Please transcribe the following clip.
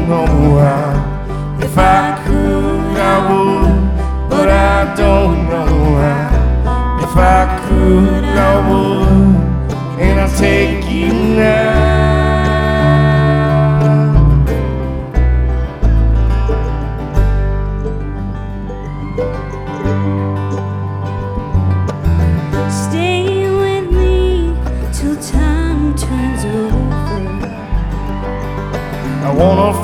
know how. If I could, I would, but I don't know how. If I could, I would, and I'll take you now. Stay with me till time turns over. I wanna